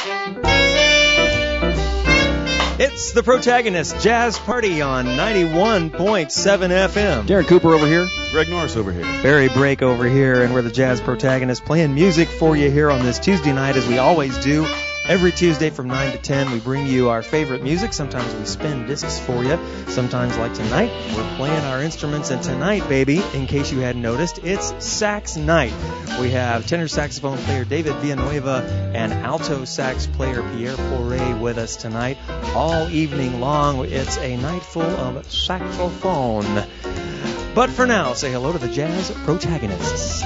It's the Protagonist Jazz Party on 91.7 FM. Darren Cooper over here. Greg Norris over here. Barry Brake over here, and we're the Jazz Protagonists playing music for you here on this Tuesday night, as we always do. Every Tuesday from 9 to 10, we bring you our favorite music. Sometimes we spin discs for you. Sometimes, like tonight, we're playing our instruments. And tonight, baby, in case you hadn't noticed, it's sax night. We have tenor saxophone player David Villanueva and alto sax player Pierre Poré with us tonight. All evening long, it's a night full of saxophone. But for now, say hello to the Jazz Protagonists.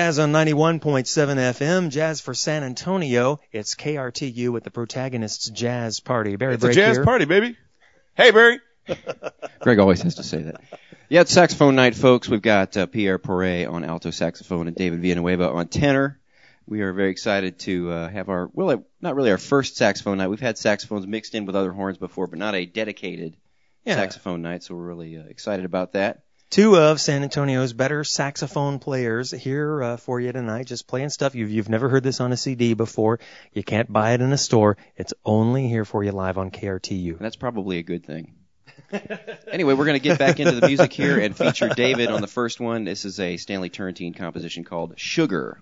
Jazz on 91.7 FM, Jazz for San Antonio. It's KRTU with the Protagonists Jazz Party. Barry It's a Brake jazz here. party, baby. Hey, Barry. Greg always has to say that. Yeah, it's saxophone night, folks. We've got Pierre Porret on alto saxophone and David Villanueva on tenor. We are very excited to have our, well, not really our first saxophone night. We've had saxophones mixed in with other horns before, but not a dedicated saxophone night, so we're really excited about that. Two of San Antonio's better saxophone players here for you tonight, just playing stuff. You've never heard this on a CD before. You can't buy it in a store. It's only here for you live on KRTU. And that's probably a good thing. Anyway, we're going to get back into the music here and feature David on the first one. This is a Stanley Turrentine composition called Sugar.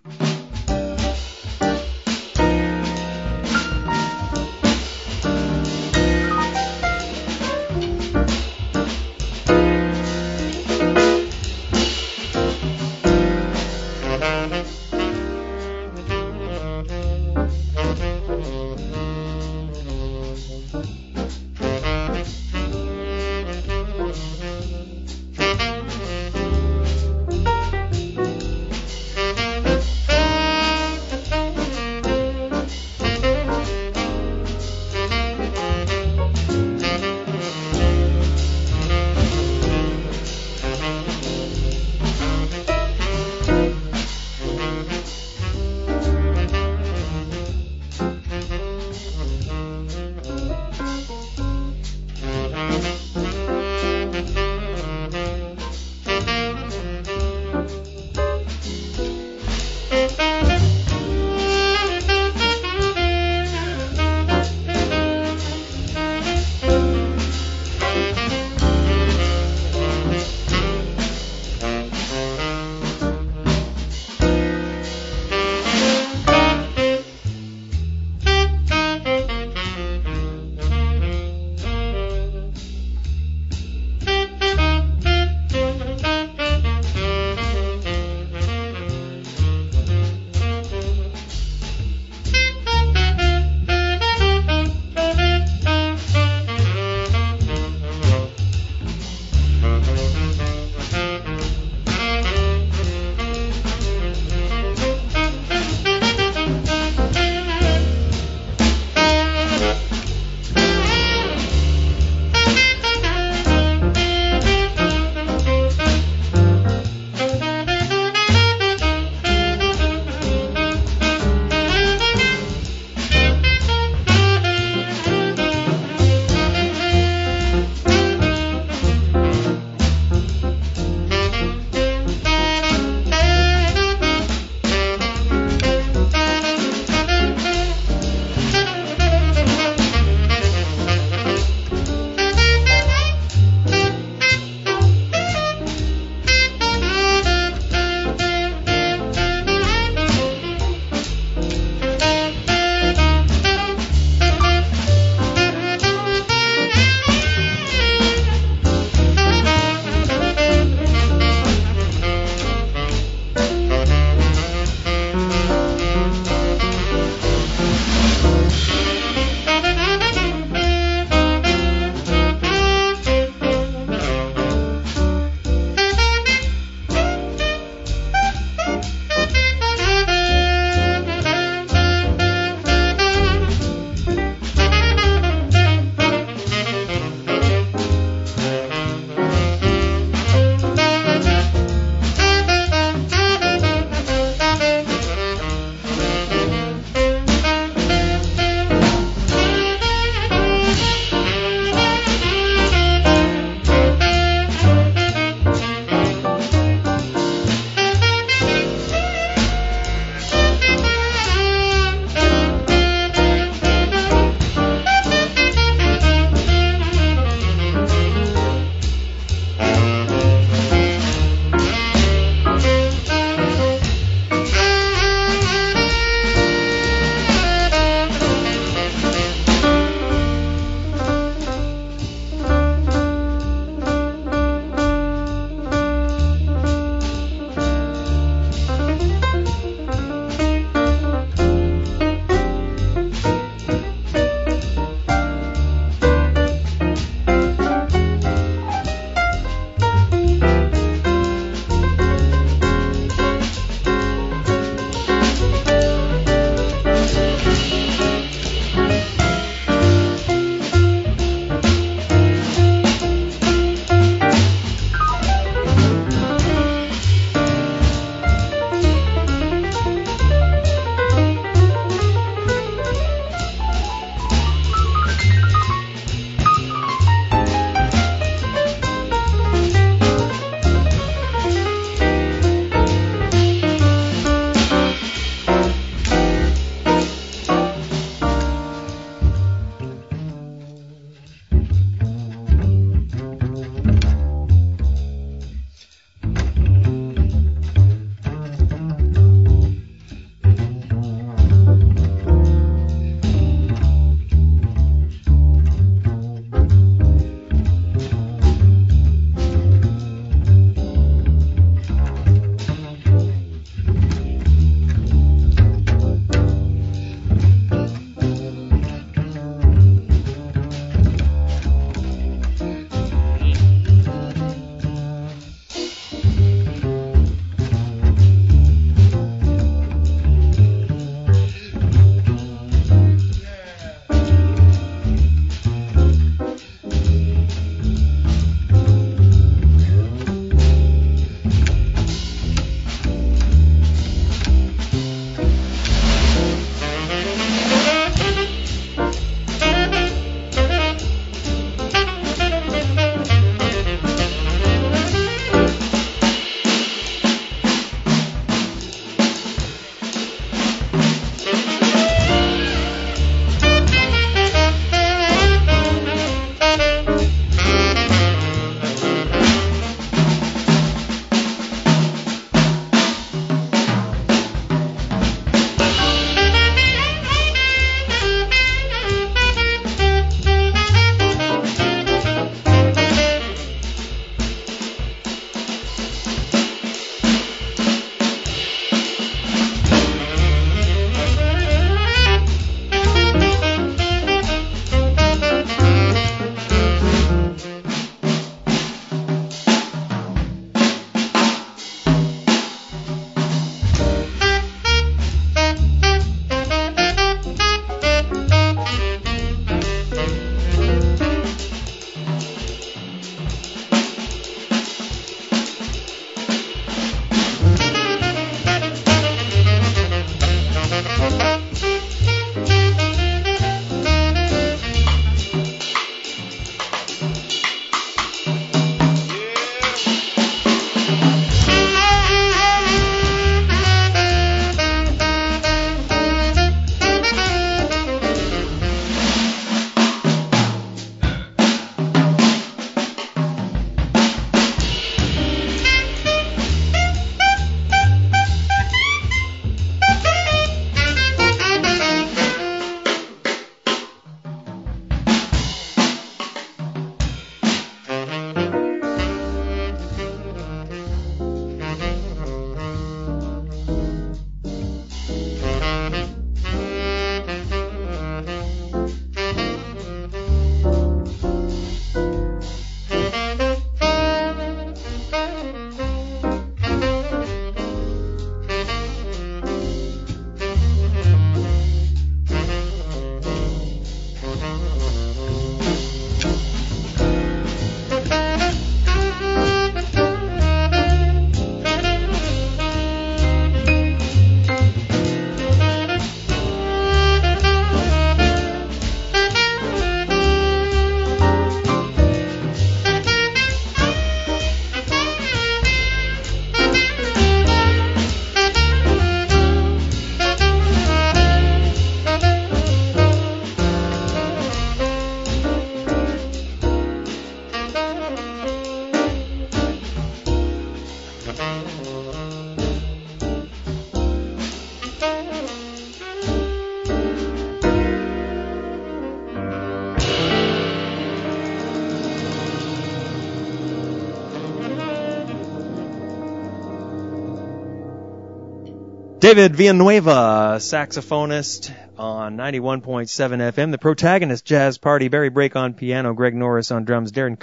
David Villanueva, saxophonist on 91.7 FM. The Protagonist Jazz Party. Barry Brake on piano, Greg Norris on drums, Barry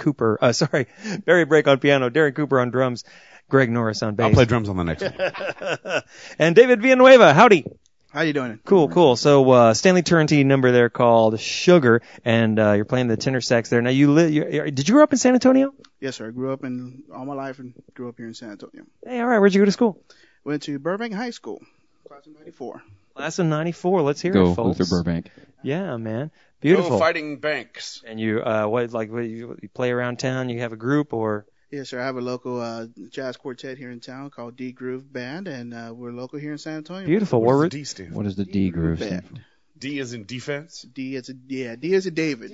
Brake on piano, Darren Cooper on drums, Greg Norris on bass. I'll play drums on the next one. And David Villanueva, howdy. How you doing? Cool. So, Stanley Turrentine number there called Sugar, and you're playing the tenor sax there. Now, did you grow up in San Antonio? Yes, sir. I grew up all my life and grew up here in San Antonio. Hey, all right. Where'd you go to school? Went to Burbank High School, class of 94. Class of 94. Let's hear Go it, folks. Luther Burbank. Yeah, man. Beautiful. Go Fighting Banks. And you, you play around town? You have a group or? Yes, sir. I have a local jazz quartet here in town called D Groove Band, and we're local here in San Antonio. Beautiful. What does the D stand for? What is the D groove stand for? D as in defense? D as a David.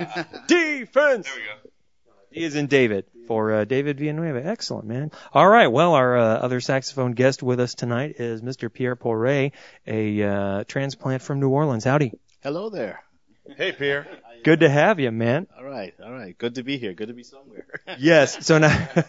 Defense! There we go. D as in David for David Villanueva. Excellent, man. All right. Well, our other saxophone guest with us tonight is Mr. Pierre Porret, a transplant from New Orleans. Howdy. Hello there. Hey, Pierre. Good to have you, man. All right. Good to be here. Good to be somewhere. Yes. So now,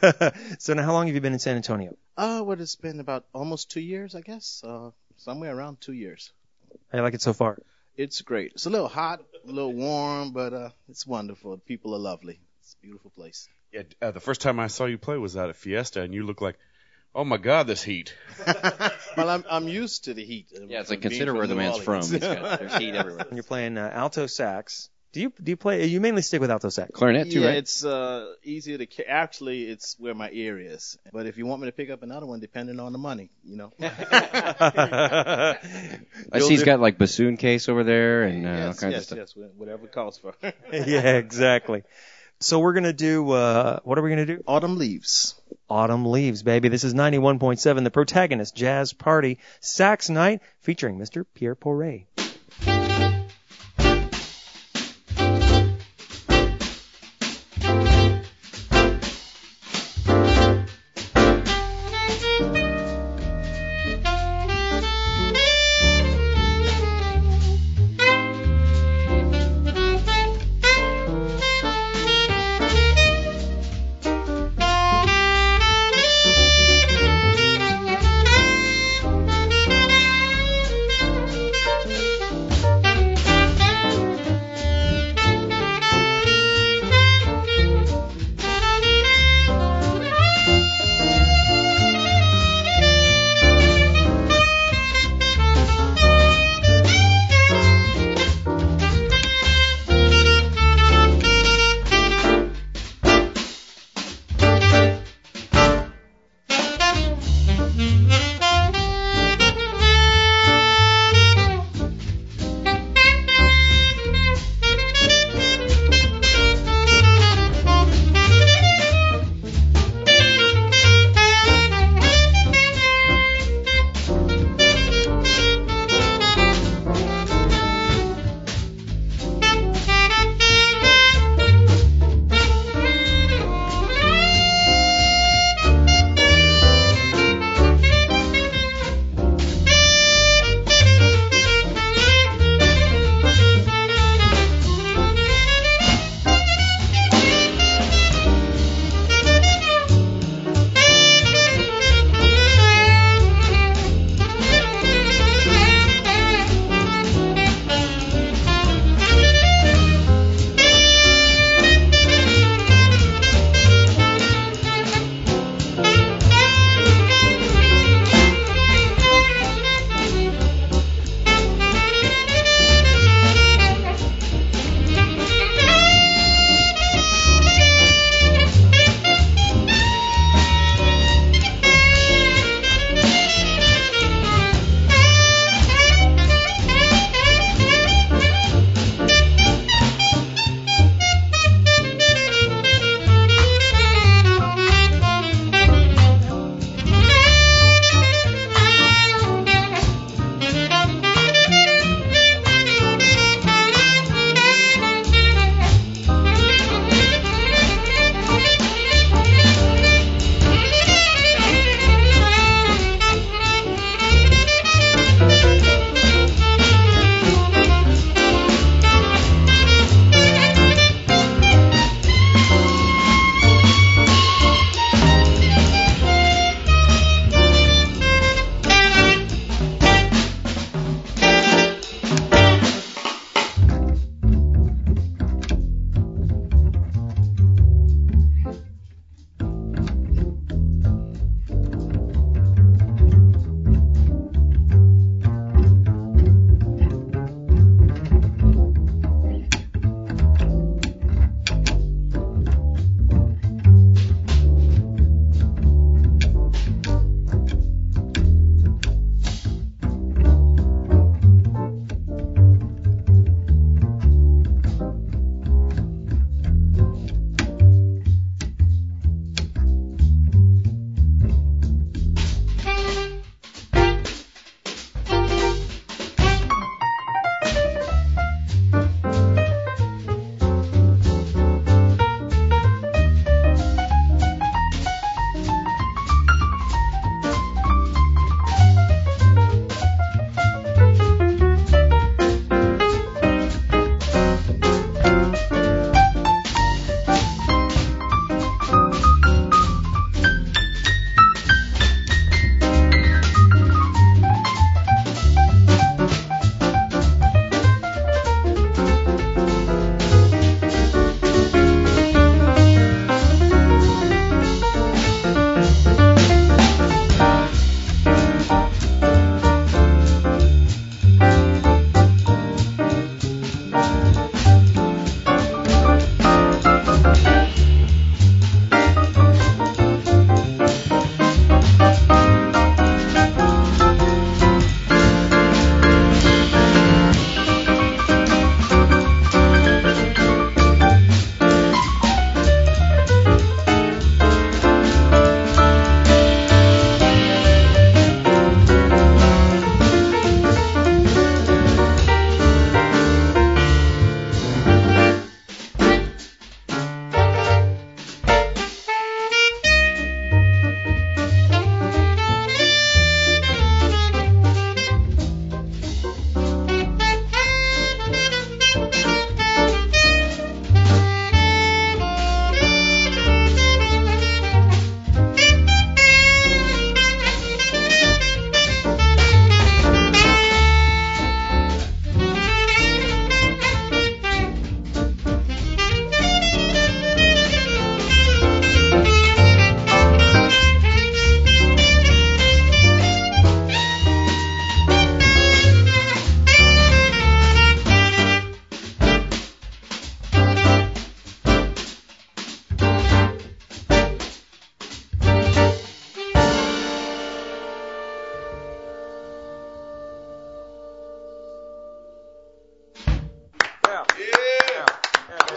how long have you been in San Antonio? It's been about almost 2 years, I guess. Somewhere around 2 years. How you like it so far? It's great. It's a little hot, a little warm, but it's wonderful. The people are lovely. It's a beautiful place. Yeah, the first time I saw you play was at a fiesta, and you look like, oh my God, this heat. Well, I'm used to the heat. Yeah, it's like consider where the man's from. There's heat everywhere. You're playing alto sax. Do you play? You mainly stick with alto sax. Clarinet too, yeah, right? it's easier to. Actually, it's where my ear is. But if you want me to pick up another one, depending on the money, you know. I see he's got like bassoon case over there and all kinds of stuff. Yes, whatever it calls for. Yeah, exactly. So we're going to do, what are we going to do? Autumn Leaves. Autumn Leaves, baby. This is 91.7, the Protagonist Jazz Party Sax Night featuring Mr. Pierre Porret.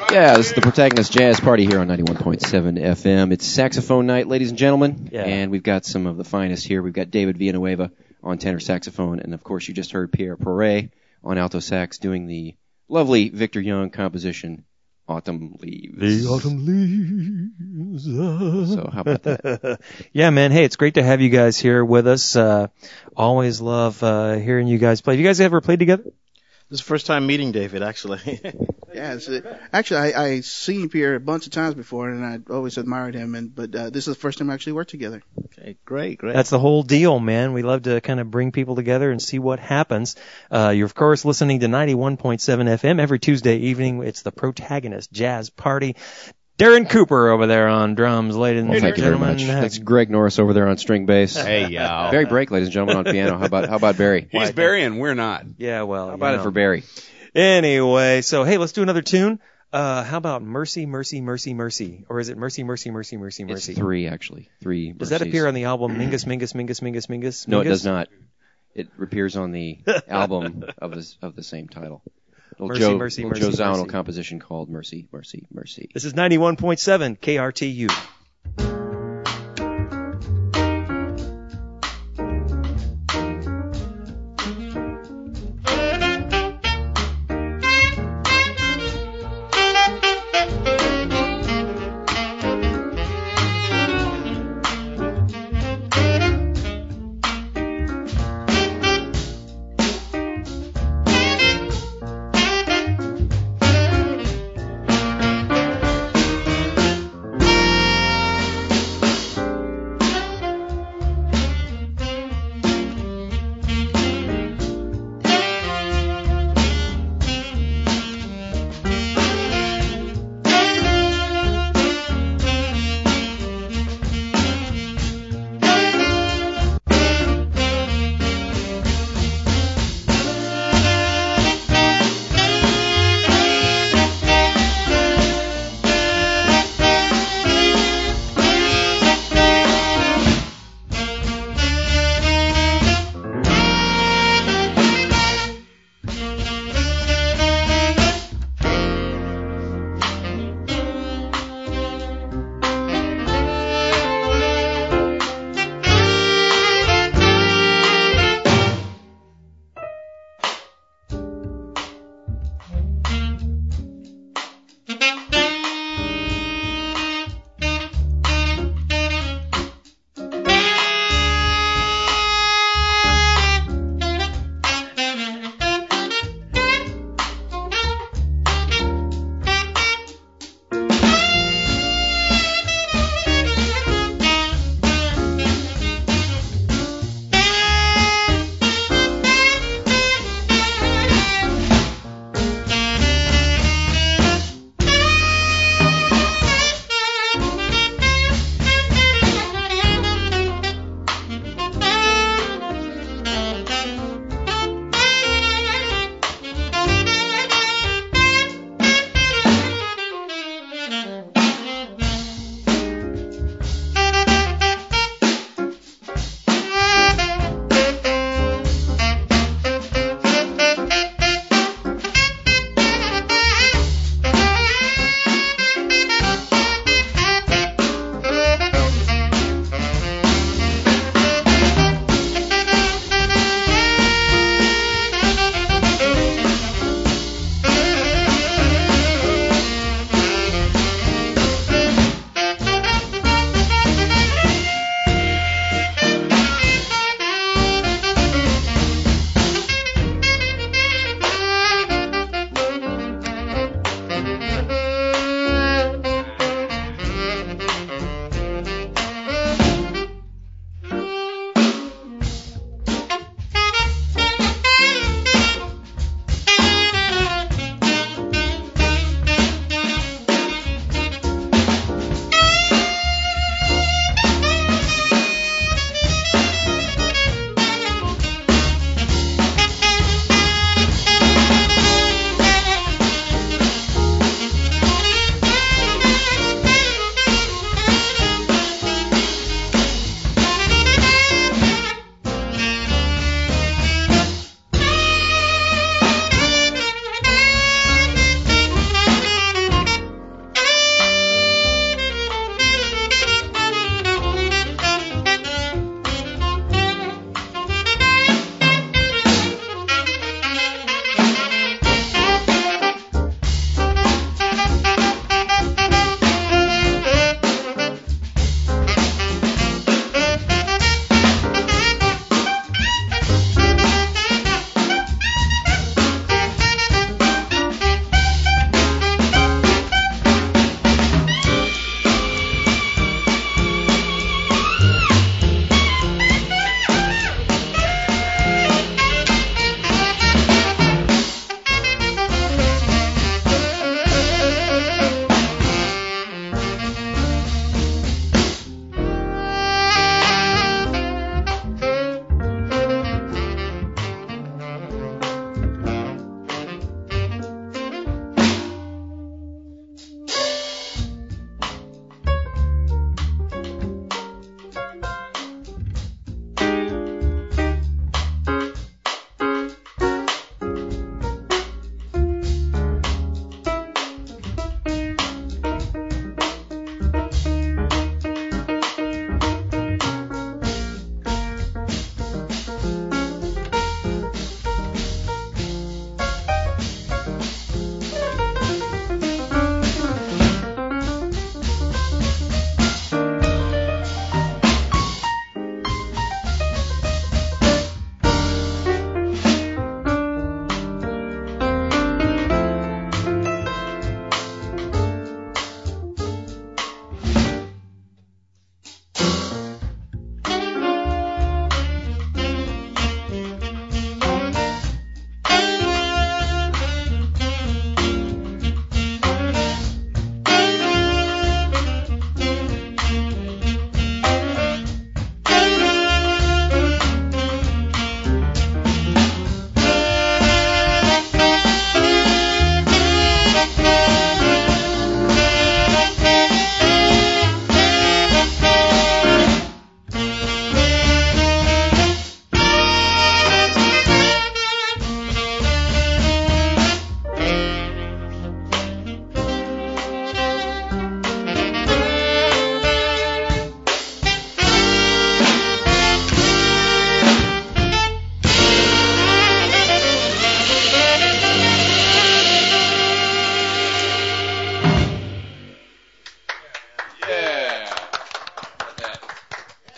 Yeah, this is the Protagonist Jazz Party here on 91.7 FM. It's saxophone night, ladies and gentlemen, and we've got some of the finest here. We've got David Villanueva on tenor saxophone, and of course you just heard Pierre Poiret on alto sax doing the lovely Victor Young composition, Autumn Leaves. The autumn leaves. So how about that? Yeah, man. Hey, it's great to have you guys here with us. Always love hearing you guys play. Have you guys ever played together? This is the first time meeting David, actually. Yeah, actually, I seen Pierre a bunch of times before, and I always admired him. But this is the first time I actually worked together. Okay, great. That's the whole deal, man. We love to kind of bring people together and see what happens. You're, of course, listening to 91.7 FM every Tuesday evening. It's the Protagonist Jazz Party. Darren Cooper over there on drums, ladies and Thank you very gentlemen. much. That's Greg Norris over there on string bass. Hey, y'all. Barry Brake, ladies and gentlemen, on piano. How about Barry? He's Barry and we're not. Yeah, well. How about it for Barry? Anyway, so hey, let's do another tune. How about Mercy, Mercy, Mercy, Mercy? Or is it Mercy, Mercy, Mercy, Mercy, Mercy? It's three, actually. Three Does that mercies. appear on the album Mingus, Mingus, Mingus, Mingus, Mingus? No, it Mingus? does not. It appears on the album of the same title. Mercy, Joe, Mercy, Joe Mercy, Zawinul Mercy. composition called Mercy, Mercy, Mercy. This is 91.7 KRTU.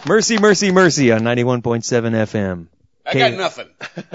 Mercy, Mercy, Mercy on 91.7 FM. I got nothing.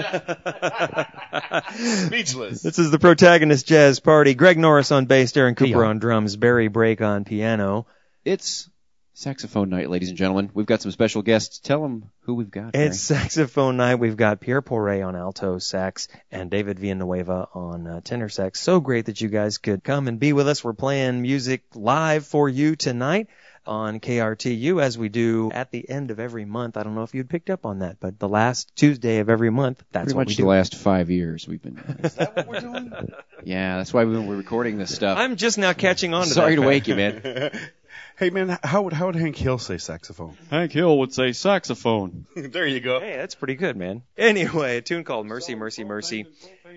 Speechless. This is the Protagonist Jazz Party. Greg Norris on bass, Darren Cooper Yeah. on drums, Barry Brake on piano. It's saxophone night, ladies and gentlemen. We've got some special guests. Tell them who we've got. It's saxophone night. We've got Pierre Poré on alto sax and David Villanueva on tenor sax. So great that you guys could come and be with us. We're playing music live for you tonight on KRTU, as we do at the end of every month. I don't know if you'd picked up on that, but the last Tuesday of every month, that's Pretty what much we the do. last 5 years we've been. Is that what we're doing? Yeah, that's why we're recording this stuff. I'm just now catching on to that. Sorry to wake you, man. Hey, man, how would Hank Hill say saxophone? Hank Hill would say saxophone. There you go. Hey, that's pretty good, man. Anyway, a tune called Mercy, Mercy, Mercy.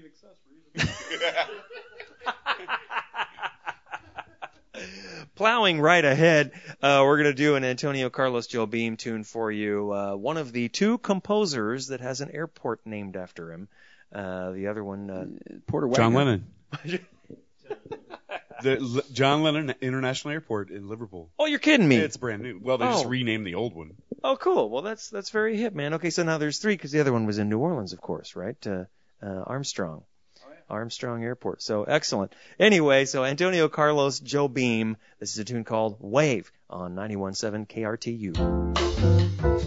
Plowing right ahead, we're going to do an Antonio Carlos Jobim tune for you. One of the two composers that has an airport named after him. The other one, Porter John Wagner. Lennon. The John Lennon International Airport in Liverpool. Oh, you're kidding me. It's brand new. Well, they just Oh. renamed the old one. Oh, cool. Well, that's very hip, man. Okay, so now there's three, because the other one was in New Orleans, of course, right? Armstrong. Armstrong Airport. So excellent. Anyway, so Antonio Carlos Jobim. This is a tune called Wave on 91.7 KRTU.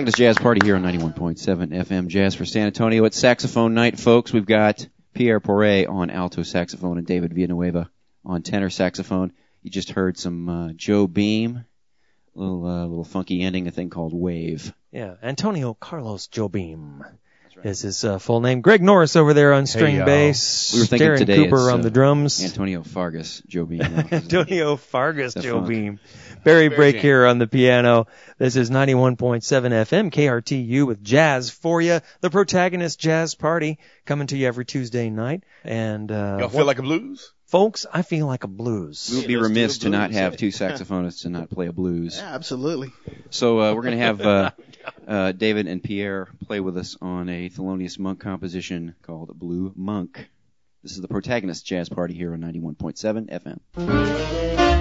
Protagonist Jazz Party here on 91.7 FM Jazz for San Antonio. It's saxophone night, folks. We've got Pierre Poré on alto saxophone and David Villanueva on tenor saxophone. You just heard some Joe Beam, a little funky ending, a thing called Wave. Yeah, Antonio Carlos Jobim is his full name. Greg Norris over there on string bass. We were thinking Darren today Cooper on the drums. Antonio Fargas Jobim. Antonio Fargas That's Jobim. Barry Brake here on the piano. This is 91.7 FM KRTU with jazz for you. The Protagonist Jazz Party coming to you every Tuesday night. And Y'all feel like a blues? folks, I feel like a blues. We would be remiss to not have two saxophonists and not play a blues. Yeah, absolutely. So we're going to have David and Pierre play with us on a Thelonious Monk composition called Blue Monk. This is the Protagonist Jazz Party here on 91.7 FM.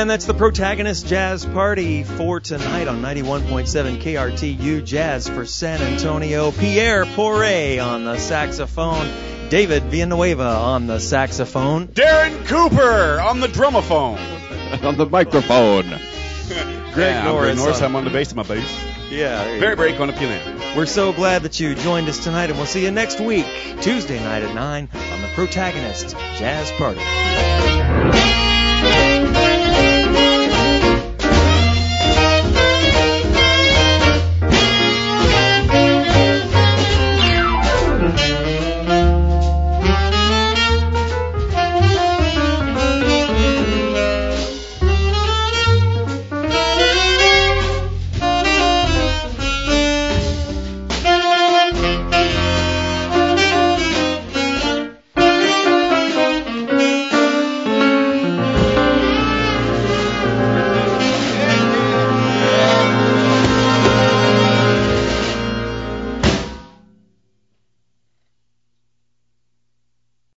And that's the Protagonist Jazz Party for tonight on 91.7 KRTU Jazz for San Antonio. Pierre Poré on the saxophone. David Villanueva on the saxophone. Darren Cooper on the drumophone. On the microphone. Greg Norris. I'm on the bass of my bass. Yeah. Barry Brake on the piano. We're so glad that you joined us tonight, and we'll see you next week, Tuesday night at 9 on the Protagonist Jazz Party.